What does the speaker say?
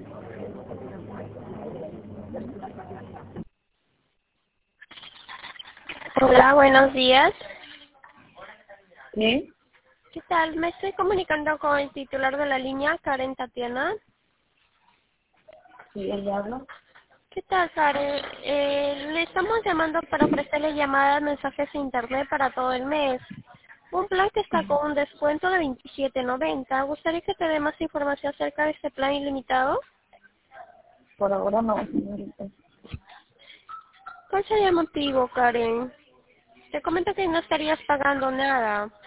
Hola, buenos días. ¿Sí? ¿Qué tal? Me estoy comunicando con el titular de la línea, Karen Tatiana. ¿Sí, ella habla? ¿Qué tal, Karen? Le estamos llamando para ofrecerle llamadas, mensajes e internet para todo el mes. Un plan que está con un descuento de $27.90. ¿Gustaría que te dé más información acerca de este plan ilimitado? Por ahora no, señorita. ¿Cuál sería el motivo, Karen? Te comento que no estarías pagando nada.